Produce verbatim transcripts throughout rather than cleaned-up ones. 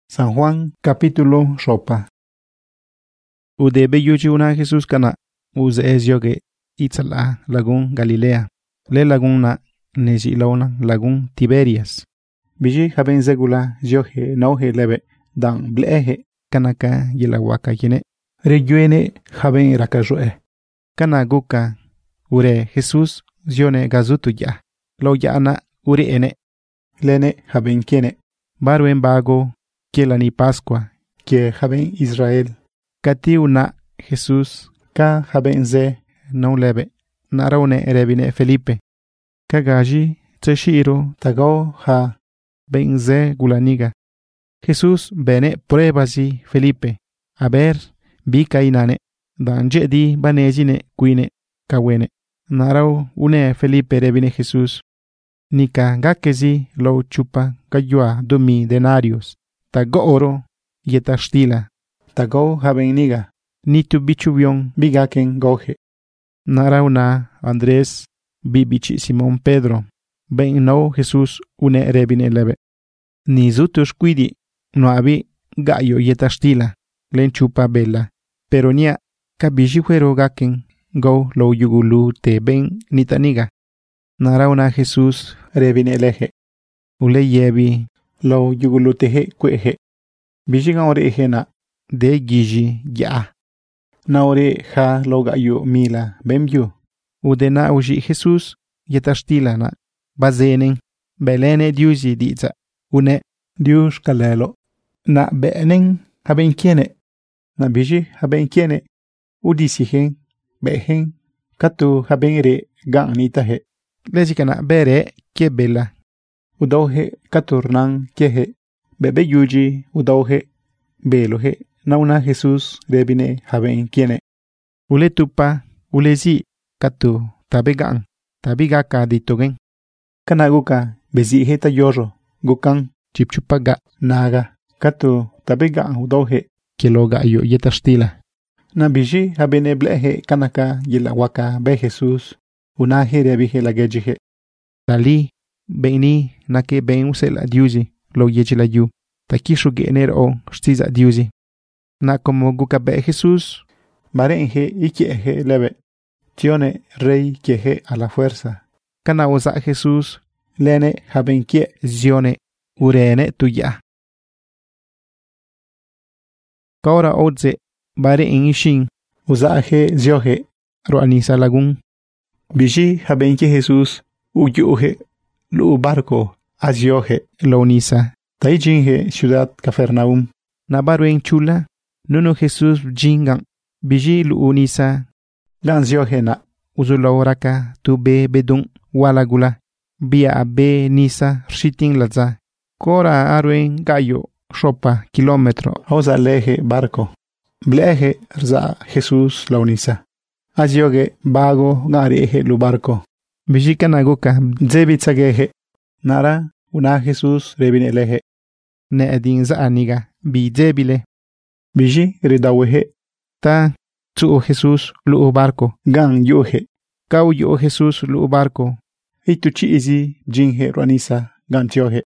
San Juan capítulo ropa. Udebe yuji una Jesús kana uze ezyoge itzala lagun Galilea. Le lagun na neji launa lagun Tiberias. Biji haben zegula yohe nauhe lebe dan blehe Kanaka yelawaka yene. reyuene haben rakajoe. Kana guka ure Jesús zione gazutu ya. Lo yana ure ene. Lene haben kiene. Baruen bago kielani Pascua. Que haben Israel. Kati una Jesús Ka haben ze. no lebe. Naraune erebine Felipe. Kagaji tseshiro Tago ha. benze gulaniga. Jesús bene pruebasi Felipe. A ver, bika inane. Dan jedi banejine kuine kawene. Narau une Felipe rebine Jesús. Nika gakezi lo chupa kayua dumi denarios. Tago oro yetashtila. Tago haben niga. Nitu bichubion Bigaken goje. narauna Andrés bibichi Simón Pedro. Ben no Jesús une rebine lebe. Ni zutus quidi no abi gayo yetashtila. Len chupa bella. Pero nia kabiji fuero gaken go lo yugulu te ben nitaniga. Narauna Jesús Rebine leje. ule yebi Lo yugulutehe kwehe. Bijiga ore ehena. de giji ya. Na ore ha lo gayo mila bemju. Udena uji Jesús yetashtila na bazenen belene diusi diza. Une Dios kalelo. Na beenen haben kiene. Na biji haben kiene. Udisihen. Behen. Katu haben re ganitahe. lejikana bere ke bella. Udohe katurnan kehe. Bebe yuji udohe. Belohe. Nauna Jesús rebine haben kiene. Ule tupa ulezi katu tabegan tabigaka ditogen Kanaguka bezihe tayoro. Gukan chipchupaga naga. Katu tabega udohe. keloga yo yetashtila. Na biji habene blehe kanaka yilawaka be Jesús. Unahe rebihe lagejihe. Dali beni nake ben usela diusi lo yechila yu. Takishu gener o stiza diusi. Na como guka be Jesús Barenje ikieje lebe. Tione rey queje a la fuerza. kana usa Jesús Lene haben kie. zione urene tuya. Kaora odze bare en ishin Uzaje zioje. roanisa lagun. Biji haben kie Jesús. Uyuhe. Lu barco. Azioje. Lo nisa. Taijinje ciudad Cafarnaum. Na baruen chula nuno Jesús jingan biji lu unisa Ganzioje na. uzulauraka tu be bedun walagula bia abe nisa shiting laza kora aruen gayo shopa kilometro Oza leje barco. Bleje rza Jesús la unisa. Azioge bago garieje lu barco. biji kanagoka Zebitzageje. Nara una Jesús rebine leje. ne adin za aniga bi debile Biji redaweje. ta tu Jesús lu barco Gan yoje. kau yo Jesús lu barco Ituchi izi jinje ruanisa gantioje.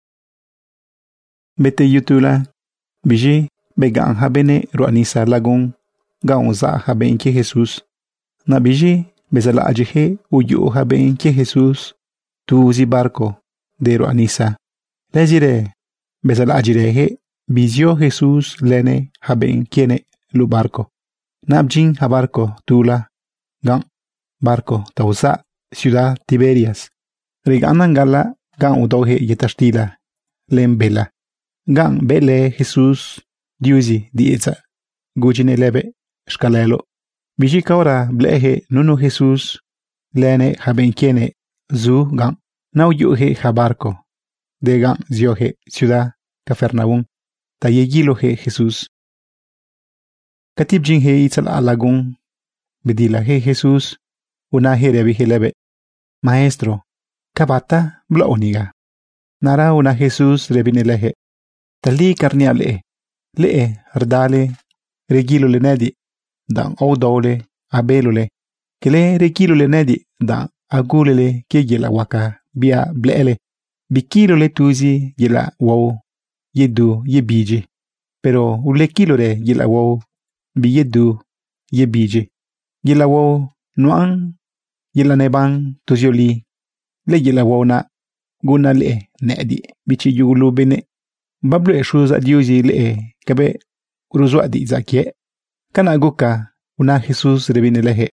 Bete yutula. Biji began habene ruanisa lagun. Gan za haben ke Jesús. Na biji bezala ajeje uyu haben ke Jesús. Tu zi barco de ruanisa. Lejire. Bezala ajireje. Bizio Jesús lene haben kiene lu barco. Nabjin ha barco tula. Gan barco tausa ciudad Tiberias. Reganan gala gan udohe yetashtila. Len bela. Gan bele Jesús diusi dieza. Gujine lebe shkalelo. Biji kaura blehe nunu Jesús lene haben kiene zu gan. Nau yuhe ha barco. De gan ziohe ciudad Cafarnaum. Tayegiloje Jesús. Katibjinje itzal alagun. Bedilaje Jesús. Unaje rebihe lebe. Maestro. Kabata blaoniga. Nara una Jesús rebine leje. Tali karnia lee. Lee ardale. Regilo le nedi. Dan odole. Abelole. Kele regilo le nedi. Dan agulele ke yela waka. Bia bleele. Bikilo le tuzi yela wow. yedu yebiji, pero ulekilore yilawo bi yedu yebiji. Yilawo nuan yilaneban tuzioli le yilawo na guna le nedi bichi yugulu bene bablu e shuza diuzi le kabe uruzwa di zakie kana guka una Jesus rebine lehe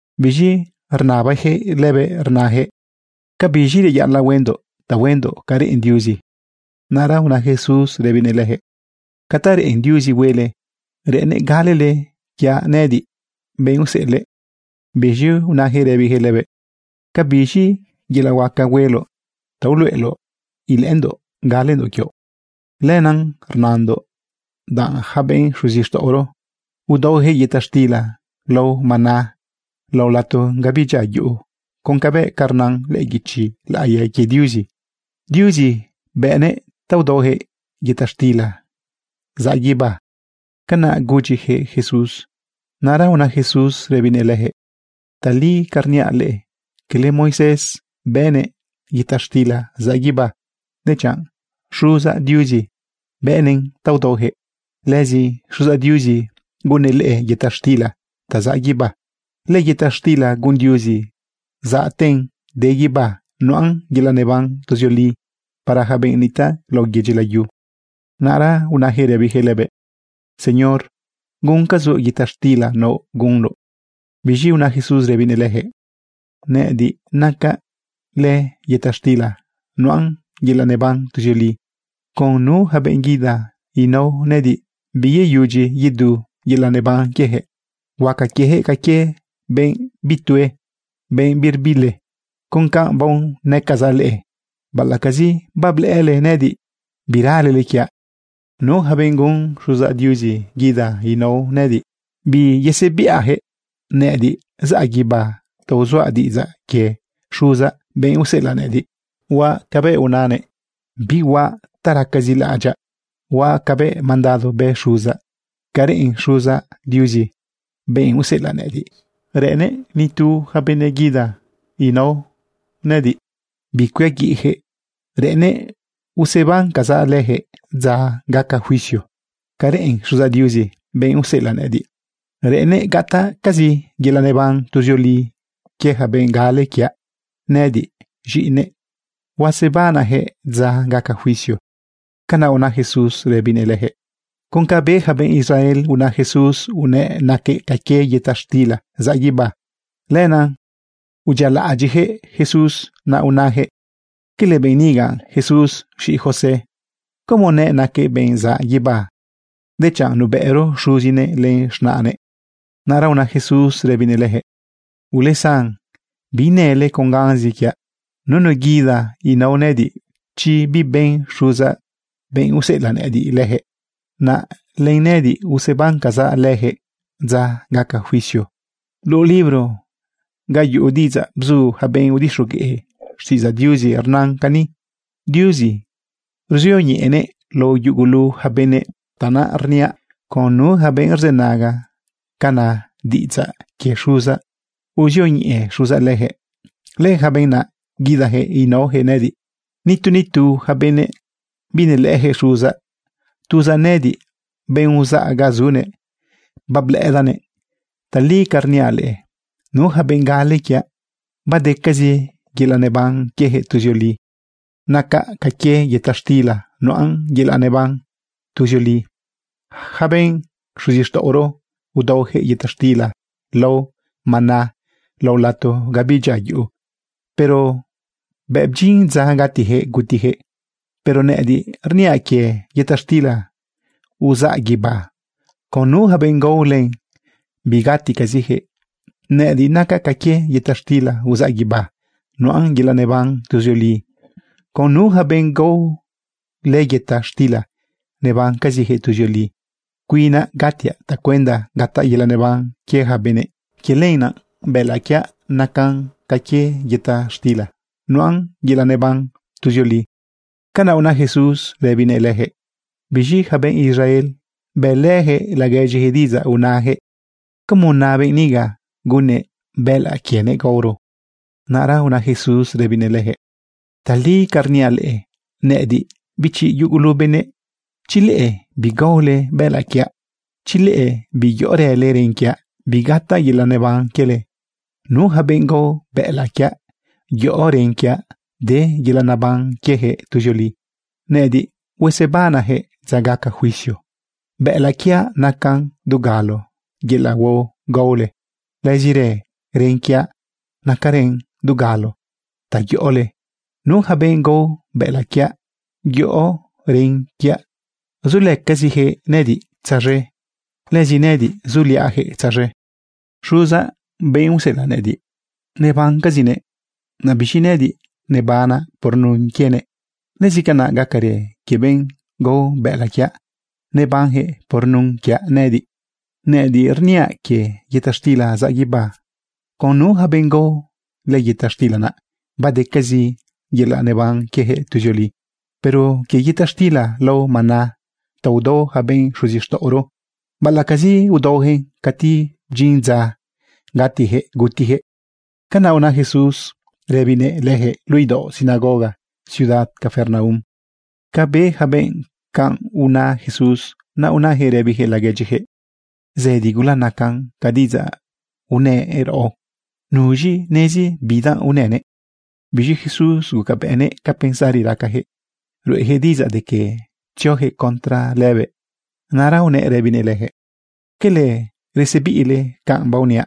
biji arnaba he lebe arnahe kabiji de yalla wendo ta wendo kare indiuzi nara una Jesus rebine lehe katare indiuzi wele rene galele kya nedi ben usele biji una he rebi he lebe kabiji gila waka welo tauluelo ilendo galendo kyo lenan Hernando dan haben shuzisto oro udo he yetastila lo mana lo lato gabija yu con kabe karnan le gichi la ye ke diuzi diuzi bene taudo he yetastila zayiba kana guji he Jesus nara una Jesus rebinelehe tali karnia le que le Moisés bene yetastila zayiba nechan shuza diuzi benen taudohe lezi shuza diuzi gunele yetastila tazayiba le yetastila gun diuzi zaten deyiba noan gilaneban tozioli para habenita lo yejilayu nara una jere vigelebe Señor gun kazu yetastila no gunlo biji una Jesus rebinelehe ne di naka le yetastila noan gilaneban tuzioli con nu habengida y no nedi biye yuji yidu gilaneban kehe waka kehe kake ben bitue ben birbile con ka bon nekazale balakazi bablele nedi birale lekia no habengun shuza diuzi gida y no nedi bi yese biahe nedi zagiba tozo adiza ke shuza ben usela nedi wa kabe unane biwa tarakazila aja wa kabe mandado be shuza karin shuza diuzi ben usela nedi rene ni tu habene gida y no nedi bikwe gihe rene useban kaza lehe za gaka juicio karin shuza diuzi ben usela nedi rene gata kazi gilaneban tuzioli ke haben gale kia nedi jine wasebana he za gaka juicio kana una Jesus rebinelehe con kabe haben Israel una Jesus une nake kake yetastila zayiba lena ujala ajihe Jesus na unahe que le benigan Jesus shi José como ne nake ben zayiba de cha nubero shuzine len shnane nara una Jesus rebinelehe ulesan binele con ganzikia nono gida y no nedi chi bi ben shuza ben usela nedi lehe na len nedi useban kaza lehe za gaka juicio lo libro gayu udiza bzu haben udishuge shiza diuzi hernan kani diuzi rzioni ene lo yugulu habene tana arnia konu haben rzenaga kana diza ke shuza uzioni e shuza lehe le habena gidahe y no genedi nitu nitu habene bine lehe shuza tuza nedi ben uza agazune bable edane tali karniale no habengale kia bade kazi gilaneban kehe tuzioli naka kake yetastila noan gilaneban tuzioli haben shuzista oro udohe yetastila lo mana lo lato gabija yu pero bebjin za gatihe gutihe pero nedi rnia ke yetastila uza giba konu haben golen bigati kazihe nedi naka kake yetastila uza giba no angila neban tuzioli konu haben go le yetastila neban kazihe tuzioli kuina gatia takwenda gata yela neban ke habene kelena belakia nakan kake yetastila noan gilaneban tuzioli kana una Jesus rebinelehe biji haben Israel belehe lageji hediza unahe como nabe niga gune bela kiene gauro nara una Jesus rebinelehe tali karniale nedi bichi yugulu bene Chile bigole bela kia. Chile biyore le renkia. Bigata yilane bang kele. Nu habengo bela kia. Yo renkia de yilana bang kehe tujoli. Nedi wesebana he zagaka juicio. Bela kia nakan dugalo. Gila wo gole. Lejire renkia nakaren dugalo. Ta yole. Nu habengo bela kia. Yo renkia. Zule kazihe nedi tsare. Leji nedi zuliahe tsare. Shuza beusela nedi. Neban kazine. Nabishi nedi nebana por nun kiene. Lezikana gakare kiben go bela kia. Nebanhe por nun kia nedi. Nedi rnia ke yetastila zagiba. Konu habengo le yetastila na. Bade kazi yela neban kehe tujoli. Pero ke yetastila lo mana. Taudo haben shuzishto oro. Balakazi udohe kati jinza. Gatihe gutihe. Kanauna Jesús rebine lehe luido sinagoga. Ciudad Cafarnaum. Kabe haben kan una Jesús na una herebihe lagejihe. Zedigula nakan kadiza une ero. Nuji nezi bida unene. Biji Jesús gukabene kapensari rakahe. Ruehe diza de que Chioje contra leve. Nara une rebine lehe. Kele recebile kan baunia.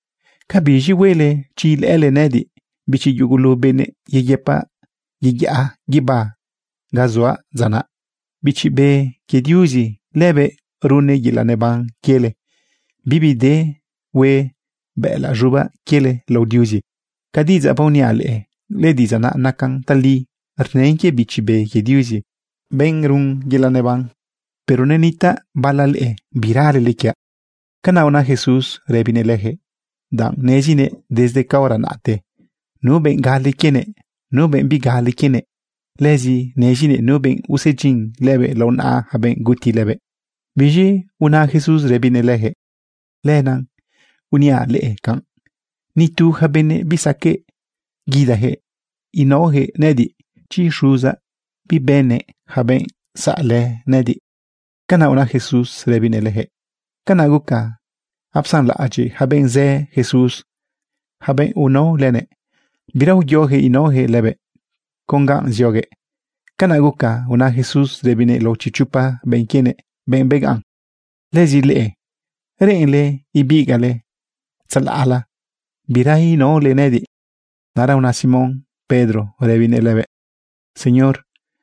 Kabiji wele chil ele nedi. Bichi yugulu bene yeyepa yegya giba. Gazwa zana. Bichi be kediuzi lebe rune gilaneban kele. Bibi de we bela juba kele laudiuzi. Kadiza baunia le. Le dizana nakan tali. Arnenke bichi be kediuzi. Ben run gilaneban. Pero nenita balale virale likia. Kanauna Jesús rebine lehe. Dan nezine desde kauranate. No ben gali kene. No ben bigali kene. Lezi nezine no ben usejin lebe lona haben guti lebe. Biji una Jesús rebine lehe. Lenan unia lee kan. Nitu habene bisake. Gidahe. Inohe nedi. Chi shuza. Bibene haben sale nedi. Kana una Jesús rebine lehe. Kana guka. Apsan la aji haben ze Jesús. Haben uno lene. Birau yohe inohe lebe. Kongan zyoge. Kana guka una Jesús rebine lo chichupa ben kiene ben began. Lezi lee. Reen le ibigale. Tsala. Birai no le nedi. Nara una Simón Pedro rebine lebe. Señor,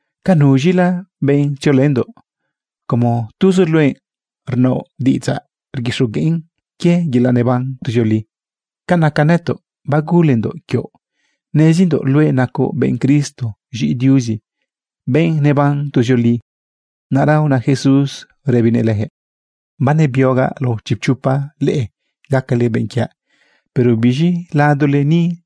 kanujila ben cholendo. Como tu surluen, rno diza, rgishugin, que gilaneban tujoli. Kanakaneto, bagulendo kyo. Nezindo lue nako ben Cristo, jidiuzi. Ben neban tujoli. Nara una Jesús rebine lehe. Bane bioga lo chipchupa le, gakale benkia. Pero biji ladole ni,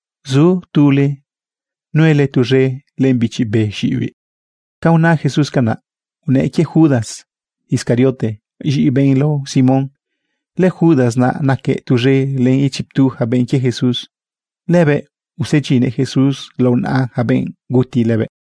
zu tule, nuele tuje lembichi be shiwi. Kauna Jesús kana. Une que Judas, Iscariote, y ben lo Simón, le Judas na na que tuje le ichiptu haben que Jesús, lebe usechine Jesús lo na haben guti lebe.